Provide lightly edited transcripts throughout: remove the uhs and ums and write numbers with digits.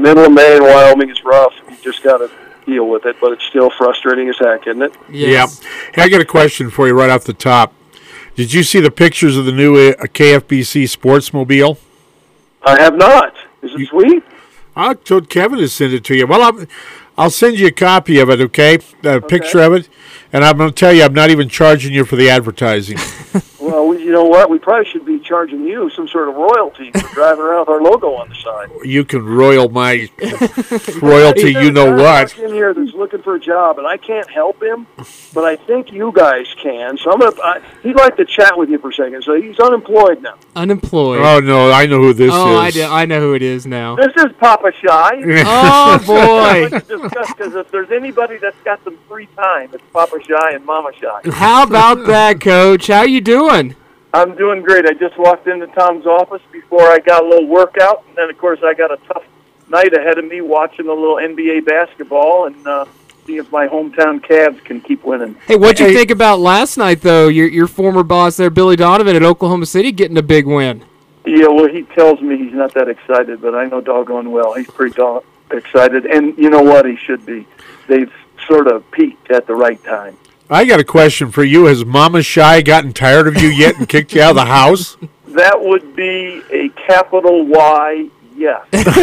middle of May in Wyoming is rough. You just got to deal with it, but it's still frustrating as heck, isn't it? Yes. Yeah. Hey, I got a question for you right off the top. Did you see the pictures of the new KFBC Sportsmobile? I have not. Is it sweet? I told Kevin to send it to you. Well, I'll send you a copy of it, okay? A picture of it. And I'm going to tell you, I'm not even charging you for the advertising. Well, you know what? We probably should be charging you some sort of royalty for driving around with our logo on the side. You can royal my royalty, you know what. In here that's looking for a job, and I can't help him, but I think you guys can. So he'd like to chat with you for a second. So he's unemployed now. Unemployed. Oh, no, I know who this is. I know who it is now. This is Papa Shy. Oh, boy. Because if there's anybody that's got some free time, it's Papa Shy and Mama Shy. How about that, Coach? How you doing? I'm doing great. I just walked into Tom's office before I got a little workout, and then, of course, I got a tough night ahead of me watching a little NBA basketball and see if my hometown Cavs can keep winning. Hey, what'd you think about last night, though? Your former boss there, Billy Donovan, at Oklahoma City, getting a big win. Yeah, well, he tells me he's not that excited, but I know doggone well he's pretty excited. And you know what? He should be. They've sort of peaked at the right time. I got a question for you. Has Mama Shy gotten tired of you yet and kicked you out of the house? That would be a capital Y, yes.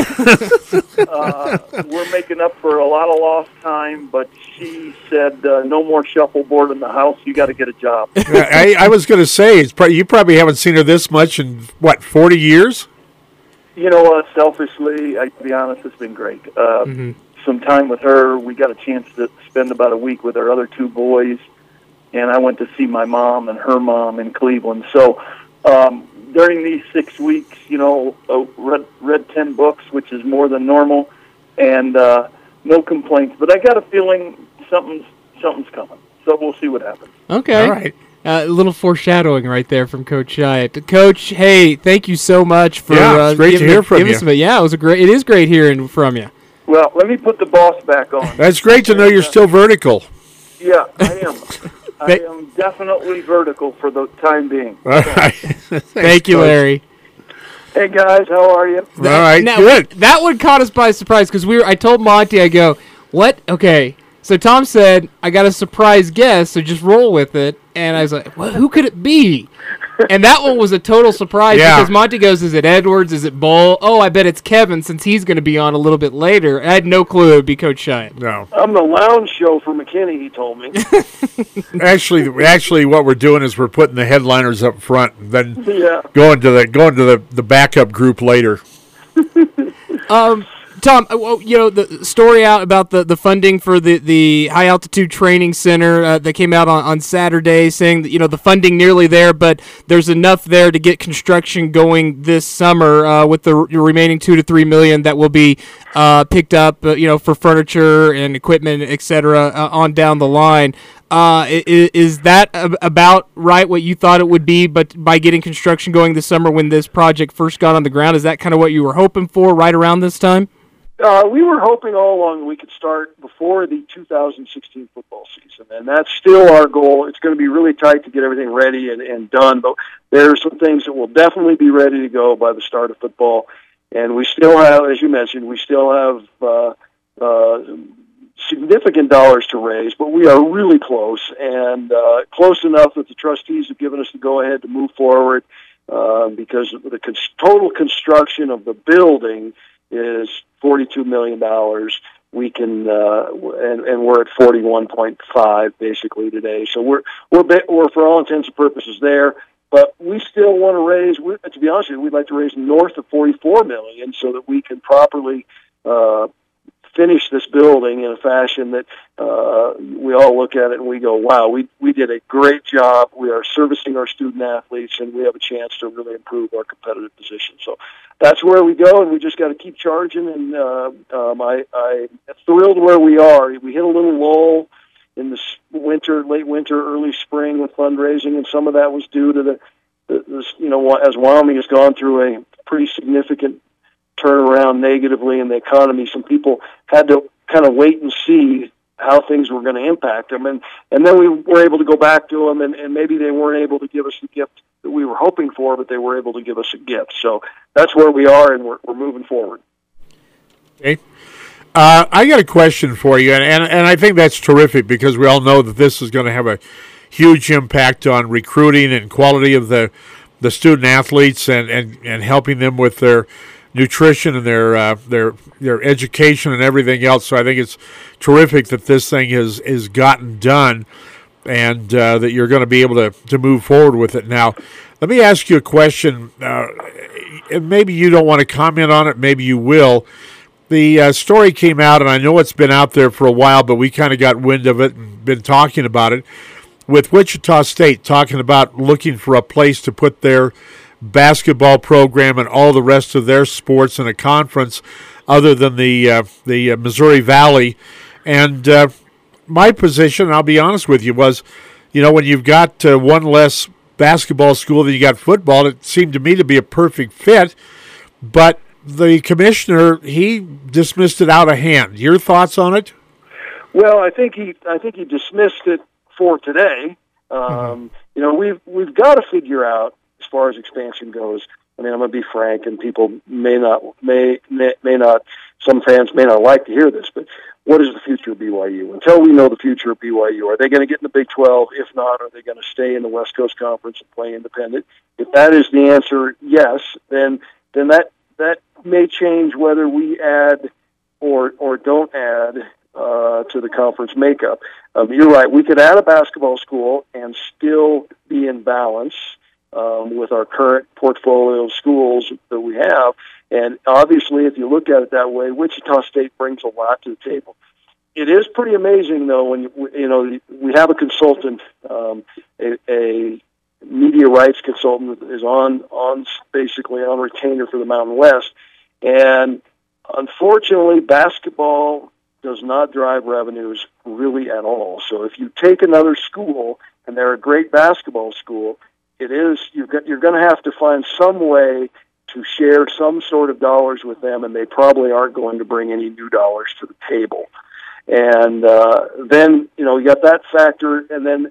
We're making up for a lot of lost time, but she said, no more shuffleboard in the house. You got to get a job. I was going to say, you probably haven't seen her this much in, 40 years? You know what? Selfishly, to be honest, it's been great. Some time with her. We got a chance to spend about a week with our other two boys, and I went to see my mom and her mom in Cleveland. So during these 6 weeks, read 10 books, which is more than normal, and no complaints. But I got a feeling something's coming. So we'll see what happens. Okay. All right. A little foreshadowing right there from Coach Hyatt. Coach, hey, thank you so much for it's great to hear from you. It is great hearing from you. Well, let me put the boss back on. That's great to know you're still vertical. Yeah, I am. I am definitely vertical for the time being. All right. Thank you, Larry. Hey, guys, how are you? All right, now, good. That one caught us by surprise because I told Monty, I go, what? Okay. So Tom said, I got a surprise guest, so just roll with it. And I was like, well, who could it be? And that one was a total surprise because Monty goes, is it Edwards? Is it Bull? Oh, I bet it's Kevin since he's going to be on a little bit later. I had no clue it would be Coach Shine. No. I'm the lounge show for McKinney, he told me. Actually, what we're doing is we're putting the headliners up front and then going to the backup group later. Tom, the story out about the funding for the high altitude training center that came out on Saturday, saying that the funding nearly there, but there's enough there to get construction going this summer with the remaining $2 to $3 million that will be picked up, for furniture and equipment, etc. On down the line. Is that about right? What you thought it would be, but by getting construction going this summer when this project first got on the ground, is that kind of what you were hoping for right around this time? We were hoping all along that we could start before the 2016 football season, and that's still our goal. It's going to be really tight to get everything ready and done, but there are some things that will definitely be ready to go by the start of football. And we still have, as you mentioned, significant dollars to raise, but we are really close, and close enough that the trustees have given us the go-ahead to move forward because the total construction of the building is $42 million. We can, and we're at 41.5 basically today. So we're for all intents and purposes there. But we still want to raise. To be honest with you, we'd like to raise north of $44 million so that we can properly finish this building in a fashion that we all look at it and we go, wow, we did a great job. We are servicing our student athletes, and we have a chance to really improve our competitive position. So that's where we go, and we just got to keep charging. And I'm thrilled where we are. We hit a little lull in the late winter, early spring with fundraising, and some of that was due to as Wyoming has gone through a pretty significant turnaround negatively in the economy. Some people had to kind of wait and see how things were going to impact them, and then we were able to go back to them, and maybe they weren't able to give us the gift that we were hoping for, but they were able to give us a gift. So that's where we are, and we're moving forward. Okay. I got a question for you, and I think that's terrific because we all know that this is going to have a huge impact on recruiting and quality of the student athletes and helping them with their nutrition and their education and everything else. So I think it's terrific that this thing is gotten done and that you're going to be able to move forward with it. Now, let me ask you a question. And maybe you don't want to comment on it. Maybe you will. The story came out, and I know it's been out there for a while, but we kind of got wind of it and been talking about it, with Wichita State talking about looking for a place to put their basketball program and all the rest of their sports in a conference other than the Missouri Valley. And my position, I'll be honest with you, was, when you've got one less basketball school than you got football, it seemed to me to be a perfect fit. But the commissioner, he dismissed it out of hand. Your thoughts on it? Well, I think he dismissed it for today. We've got to figure out, as far as expansion goes. I mean, I'm going to be frank, and people may not. Some fans may not like to hear this, but what is the future of BYU? Until we know the future of BYU, are they going to get in the Big 12? If not, are they going to stay in the West Coast Conference and play independent? If that is the answer, yes, then that may change whether we add or don't add to the conference makeup. You're right. We could add a basketball school and still be in balance with our current portfolio of schools that we have. And obviously, if you look at it that way, Wichita State brings a lot to the table. It is pretty amazing, though, when we have a consultant, a media rights consultant that is basically on retainer for the Mountain West. And unfortunately, basketball does not drive revenues really at all. So if you take another school and they're a great basketball school, you're going to have to find some way to share some sort of dollars with them, and they probably aren't going to bring any new dollars to the table. And then you got that factor, and then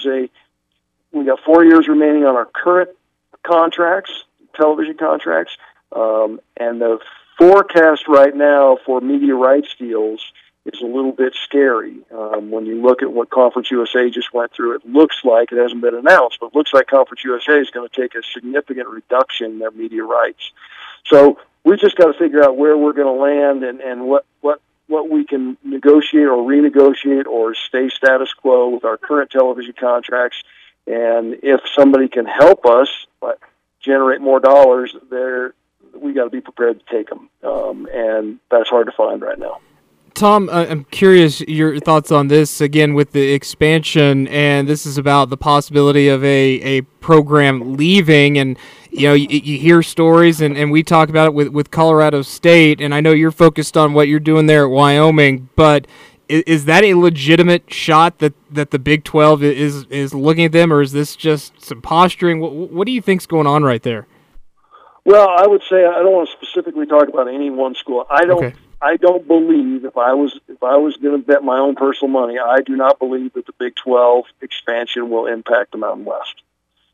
we got 4 years remaining on our current contracts, television contracts, and the forecast right now for media rights deals is a little bit scary. When you look at what Conference USA just went through, it looks like, it hasn't been announced, but it looks like Conference USA is going to take a significant reduction in their media rights. So we've just got to figure out where we're going to land and what we can negotiate or renegotiate or stay status quo with our current television contracts. And if somebody can help us generate more dollars, we got to be prepared to take them. And that's hard to find right now. Tom, I'm curious your thoughts on this, again, with the expansion, and this is about the possibility of a program leaving, and you hear stories, and we talk about it with Colorado State, and I know you're focused on what you're doing there at Wyoming, but is that a legitimate shot that the Big 12 is looking at them, or is this just some posturing? What do you think's going on right there? Well, I would say I don't want to specifically talk about any one school. I don't believe, if I was going to bet my own personal money, I do not believe that the Big 12 expansion will impact the Mountain West.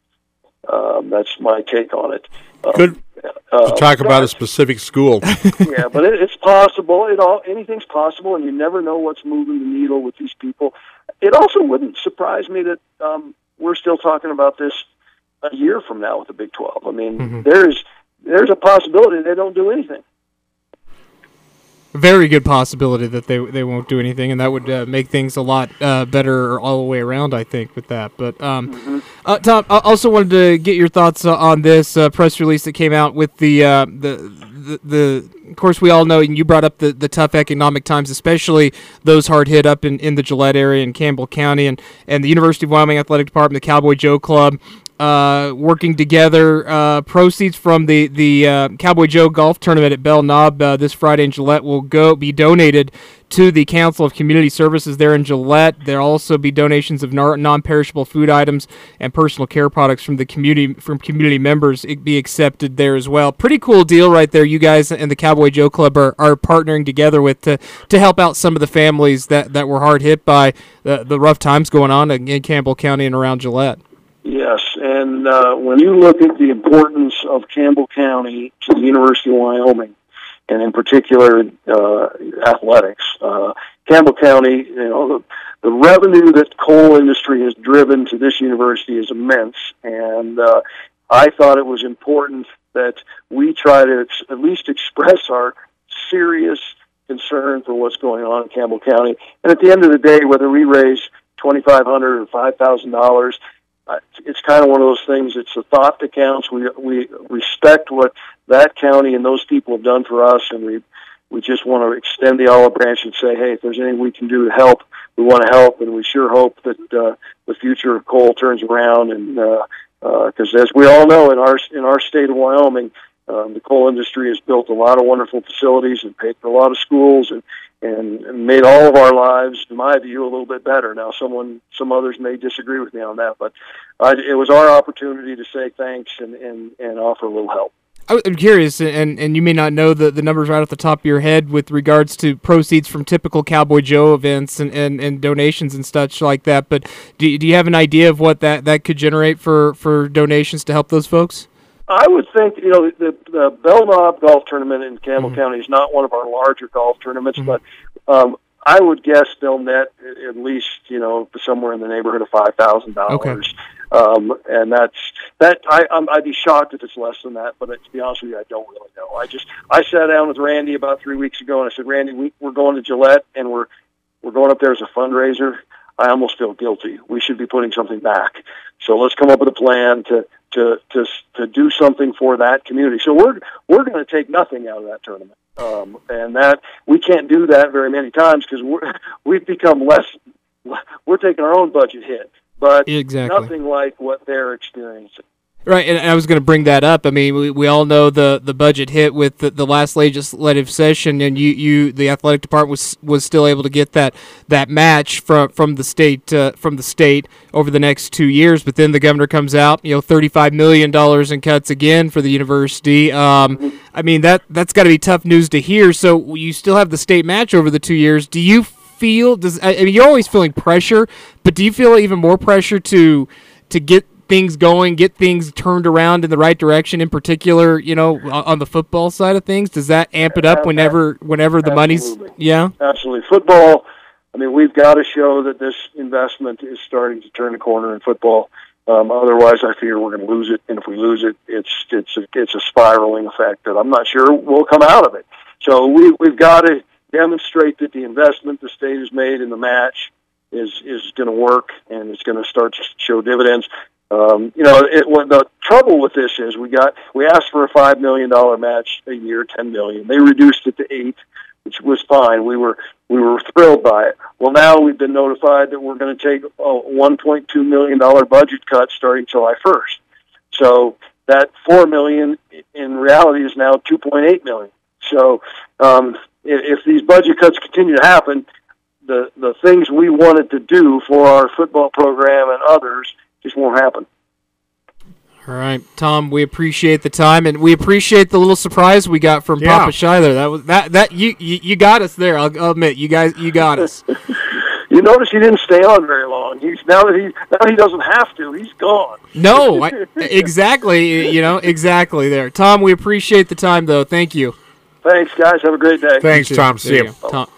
That's my take on it. Good to talk about a specific school. Yeah, but it's possible. Anything's possible, and you never know what's moving the needle with these people. It also wouldn't surprise me that we're still talking about this a year from now with the Big 12. I mean, there's a possibility they don't do anything. Very good possibility that they won't do anything, and that would make things a lot better all the way around, I think, with that. But Tom, I also wanted to get your thoughts on this press release that came out with the. Of course, we all know, and you brought up the tough economic times, especially those hard hit up in the Gillette area in Campbell County, and the University of Wyoming Athletic Department, the Cowboy Joe Club. Working together, proceeds from the Cowboy Joe Golf Tournament at Bell Knob this Friday in Gillette will be donated to the Council of Community Services there in Gillette. There'll also be donations of non-perishable food items and personal care products from community members be accepted there as well. Pretty cool deal right there. You guys and the Cowboy Joe Club are partnering together with to help out some of the families that were hard hit by the rough times going on in Campbell County and around Gillette. Yes, and when you look at the importance of Campbell County to the University of Wyoming, and in particular athletics. Campbell County, the revenue that coal industry has driven to this university is immense, and I thought it was important that we try to at least express our serious concern for what's going on in Campbell County. And at the end of the day, whether we raise $2,500 or $5,000, it's kind of one of those things. It's the thought that counts. We respect what that county and those people have done for us, and we just want to extend the olive branch and say, hey, if there's anything we can do to help, we want to help, and we sure hope that the future of coal turns around. And because as we all know, in our state of Wyoming, the coal industry has built a lot of wonderful facilities and paid for a lot of schools and made all of our lives, in my view, a little bit better. Now, some others may disagree with me on that, but it was our opportunity to say thanks and offer a little help. I'm curious, and you may not know the numbers right off the top of your head with regards to proceeds from typical Cowboy Joe events and donations and such like that, but do you have an idea of what that could generate for donations to help those folks? I would think, the Bell Knob Golf Tournament in Campbell County is not one of our larger golf tournaments, but I would guess they'll net at least, somewhere in the neighborhood of $5,000. Okay. And I'd be shocked if it's less than that, but to be honest with you, I don't really know. I sat down with Randy about 3 weeks ago and I said, Randy, we're going to Gillette and we're going up there as a fundraiser. I almost feel guilty. We should be putting something back. So let's come up with a plan to do something for that community. So we're going to take nothing out of that tournament. And that we can't do that very many times because we've become less. We're taking our own budget hit, but exactly. Nothing like what they're experiencing. Right, and I was going to bring that up. I mean, we all know the budget hit with the last legislative session, and the athletic department was still able to get that match from the state over the next 2 years. But then the governor comes out, $35 million in cuts again for the university. I mean that's got to be tough news to hear. So you still have the state match over the 2 years. Do you feel? You're always feeling pressure, but do you feel even more pressure to get things going, get things turned around in the right direction, in particular, on the football side of things? Does that amp it up whenever the money's... Yeah? Absolutely. Football, we've got to show that this investment is starting to turn the corner in football. Otherwise, I fear we're going to lose it, and if we lose it, it's a spiraling effect that I'm not sure will come out of it. So we've got to demonstrate that the investment the state has made in the match is going to work, and it's going to start to show dividends. The trouble with this is we asked for a $5 million match a year, $10 million. They reduced it to $8 million, which was fine. We were thrilled by it. Well, now we've been notified that we're going to take a $1.2 million budget cut starting July 1st. So that $4 million in reality is now $2.8 million. So if these budget cuts continue to happen, the things we wanted to do for our football program and others just won't happen. All right, Tom, we appreciate the time, and we appreciate the little surprise we got from Papa Schuyler. That you got us there. I'll admit, you got us. You notice he didn't stay on very long. Now that he doesn't have to, he's gone. No, exactly. Exactly there. Tom, we appreciate the time, though. Thank you. Thanks, guys. Have a great day. Thanks, Tom. See you. Tom.